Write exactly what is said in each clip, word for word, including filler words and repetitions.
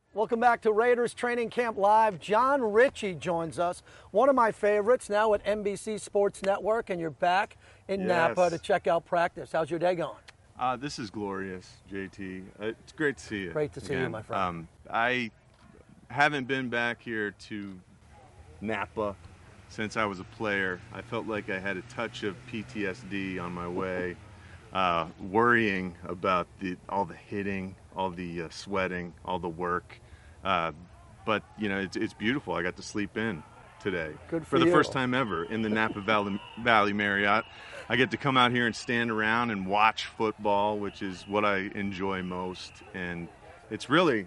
Welcome back to Raiders Training Camp Live. John Ritchie joins us, one of my favorites, now at N B C Sports Network, and you're back in Yes. Napa to check out practice. How's your day going? Uh, this is glorious, J T. Uh, it's great to see you. Great to see again. you, my friend. Um, I haven't been back here to Napa since I was a player. I felt like I had a touch of P T S D on my way, uh, worrying about the all the hitting, all the uh, sweating, all the work. Uh, but, you know, it's, it's beautiful. I got to sleep in today. Good for For the you. first time ever in the Napa Valley, Valley Marriott. I get to come out here and stand around and watch football, which is what I enjoy most. And it's really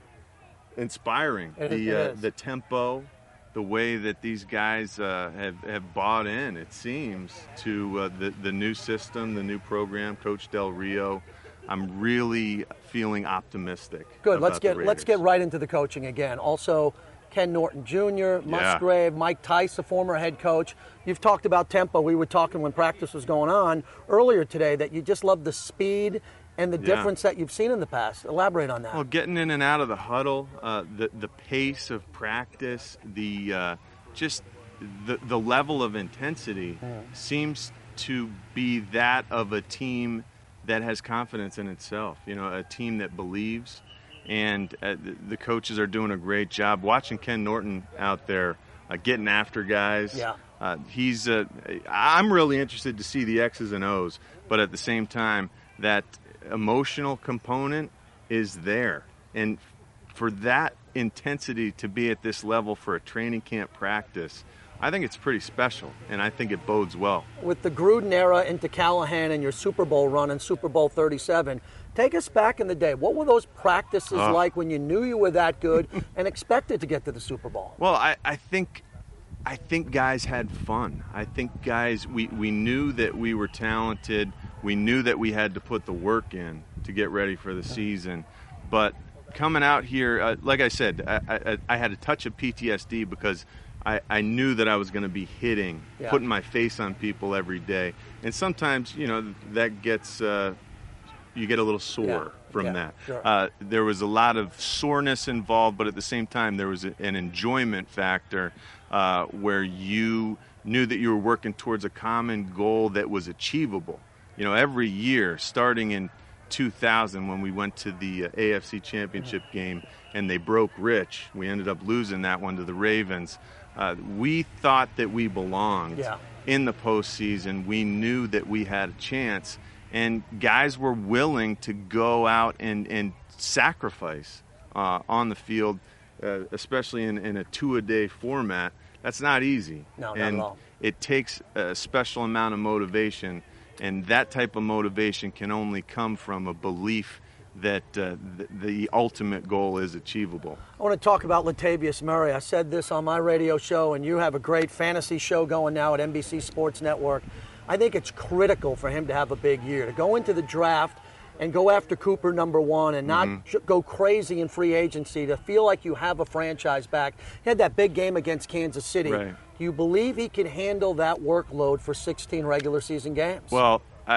inspiring. It- the it uh, is. the tempo, the way that these guys uh, have, have bought in, it seems, to uh, the, the new system, the new program, Coach Del Rio. I'm really feeling optimistic. Good. Let's about the get let's Raiders. get right into the coaching again. Also, Ken Norton Junior, Musgrave, Mike Tice, the former head coach. You've talked about tempo. We were talking when practice was going on earlier today that you just love the speed and the Yeah. difference that you've seen in the past. Elaborate on that. Well, getting in and out of the huddle, uh, the the pace of practice, the uh, just the the level of intensity seems to be that of a team that has confidence in itself. You know, a team that believes, and uh, the, the coaches are doing a great job. Watching Ken Norton out there uh, getting after guys. Yeah. Uh, he's. Uh, I'm really interested to see the X's and O's, but at the same time, that emotional component is there, and for that intensity to be at this level for a training camp practice, I think it's pretty special, and I think it bodes well. With the Gruden era into Callahan and your Super Bowl run in Super Bowl thirty-seven, take us back in the day. What were those practices Oh. like when you knew you were that good and expected to get to the Super Bowl? Well, I, I think I think guys had fun. I think guys, we, we knew that we were talented. We knew that we had to put the work in to get ready for the season. But coming out here, uh, like I said, I, I, I had a touch of P T S D because I, I knew that I was going to be hitting, Yeah. putting my face on people every day. And sometimes, you know, that gets, uh, you get a little sore Yeah. from Yeah, that. sure. Uh, there was a lot of soreness involved, but at the same time, there was a, an enjoyment factor uh, where you knew that you were working towards a common goal that was achievable. You know, every year, starting in two thousand when we went to the uh, A F C Championship game and they broke rich, we ended up losing that one to the Ravens. Uh, we thought that we belonged Yeah. in the postseason. We knew that we had a chance, and guys were willing to go out and, and sacrifice uh, on the field, uh, especially in, in a two-a-day format. That's not easy. No, not and at all. it takes a special amount of motivation, and that type of motivation can only come from a belief that uh, th- the ultimate goal is achievable. I want to talk about Latavius Murray. I said this on my radio show, and you have a great fantasy show going now at N B C Sports Network. I think it's critical for him to have a big year, to go into the draft and go after Cooper number one and not Mm-hmm. j- go crazy in free agency, to feel like you have a franchise back. He had that big game against Kansas City. Right. Do you believe he can handle that workload for sixteen regular season games? Well, uh,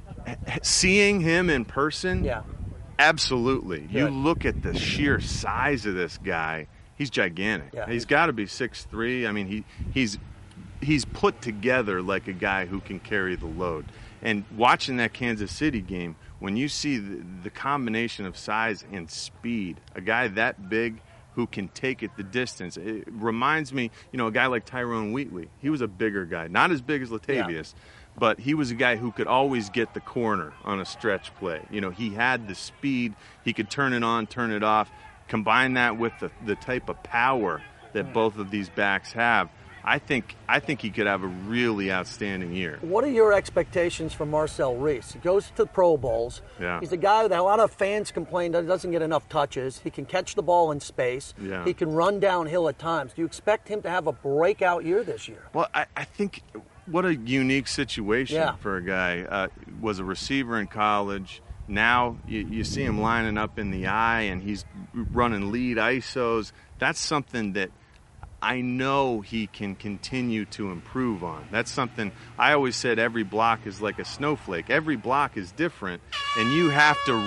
seeing him in person, yeah. absolutely. You Good. look at the sheer size of this guy; he's gigantic. Yeah. He's got to be six three. I mean, he he's he's put together like a guy who can carry the load. And watching that Kansas City game, when you see the, the combination of size and speed, a guy that big who can take it the distance, it reminds me, you know, a guy like Tyrone Wheatley. He was a bigger guy, not as big as Latavius, but he was a guy who could always get the corner on a stretch play. You know, he had the speed. He could turn it on, turn it off. Combine that with the, the type of power that both of these backs have. I think I think he could have a really outstanding year. What are your expectations for Marcel Reese? He goes to Pro Bowls. Yeah. He's a guy that a lot of fans complain that he doesn't get enough touches. He can catch the ball in space. Yeah. He can run downhill at times. Do you expect him to have a breakout year this year? Well, I, I think what a unique situation Yeah. for a guy. Uh, was a receiver in college. Now you, you see him lining up in the eye, and he's running lead I S Os. That's something that I know he can continue to improve on. That's something I always said, every block is like a snowflake. Every block is different, and you have to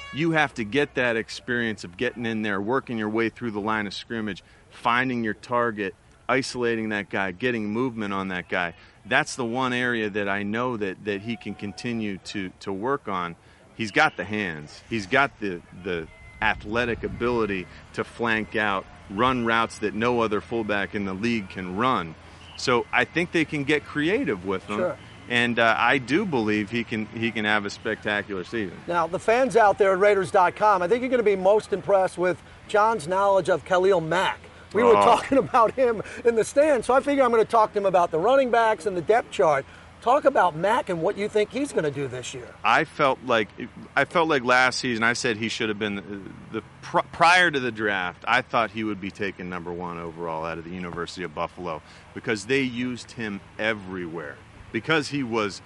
you have to get that experience of getting in there, working your way through the line of scrimmage, finding your target, isolating that guy, getting movement on that guy. That's the one area that I know that, that he can continue to, to work on. He's got the hands. He's got the, the athletic ability to flank out, run routes that no other fullback in the league can run. So I think they can get creative with him. Sure. And uh, I do believe he can he can have a spectacular season. Now, the fans out there at Raiders dot com, I think you're going to be most impressed with John's knowledge of Khalil Mack. We were Oh. talking about him in the stand, so I figure I'm going to talk to him about the running backs and the depth chart. Talk about Mack and what you think he's going to do this year. I felt like I felt like last season I said he should have been the, the pr- prior to the draft. I thought he would be taken number one overall out of the University of Buffalo because they used him everywhere. Because he was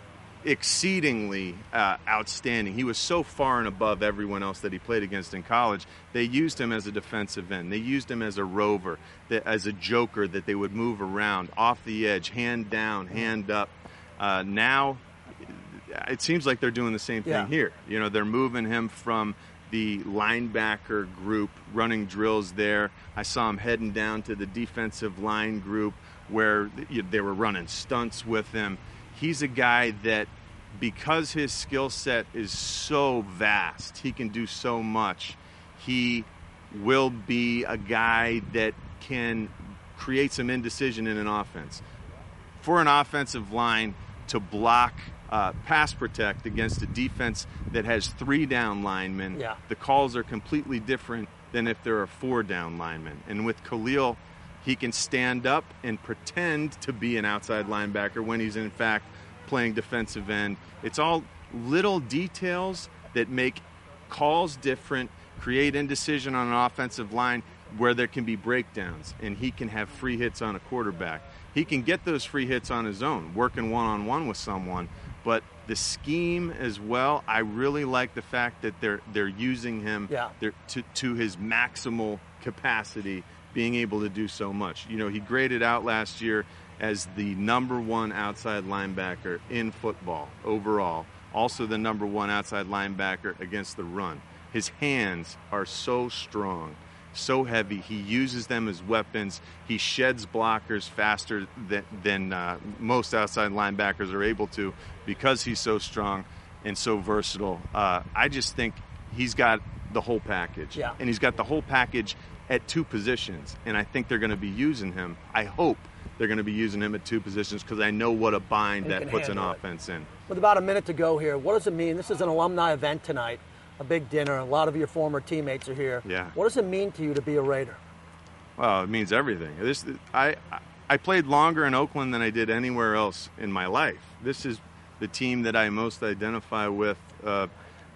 exceedingly uh, outstanding. He was so far and above everyone else that he played against in college. They used him as a defensive end. They used him as a rover, that, as a joker that they would move around, off the edge, hand down, hand up. Uh, now, it seems like they're doing the same thing Yeah. here. You know, they're moving him from the linebacker group, running drills there. I saw him heading down to the defensive line group where they were running stunts with him. He's a guy that, because his skill set is so vast, he can do so much, he will be a guy that can create some indecision in an offense. For an offensive line to block, uh, pass protect against a defense that has three down linemen, Yeah. the calls are completely different than if there are four down linemen. And with Khalil, he can stand up and pretend to be an outside linebacker when he's in fact playing defensive end. It's all little details that make calls different, create indecision on an offensive line where there can be breakdowns, and he can have free hits on a quarterback. He can get those free hits on his own, working one-on-one with someone, but the scheme as well, I really like the fact that they're they're using him Yeah. they're, to, to his maximal capacity, being able to do so much. You know, he graded out last year as the number one outside linebacker in football overall, also the number one outside linebacker against the run. His hands are so strong, so heavy. He uses them as weapons. He sheds blockers faster than, than uh, most outside linebackers are able to because he's so strong and so versatile. Uh, I just think he's got the whole package. Yeah. And he's got the whole package at two positions, and I think they're going to be using him. I hope they're going to be using him at two positions because I know what a bind He that can puts an handle it. offense in. With about a minute to go here, what does it mean? This is an alumni event tonight, a big dinner. A lot of your former teammates are here. Yeah. What does it mean to you to be a Raider? Well, it means everything. This, I, I played longer in Oakland than I did anywhere else in my life. This is the team that I most identify with. Uh,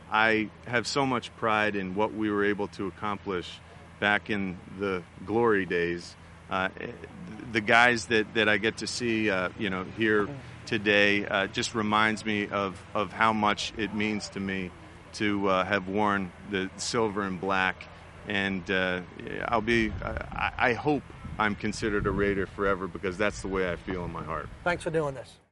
I have so much pride in what we were able to accomplish back in the glory days. Uh, the guys that, that I get to see, uh, you know, here today uh, just reminds me of, of how much it means to me to uh, have worn the silver and black. And uh, I'll be, I, I hope I'm considered a Raider forever because that's the way I feel in my heart. Thanks for doing this.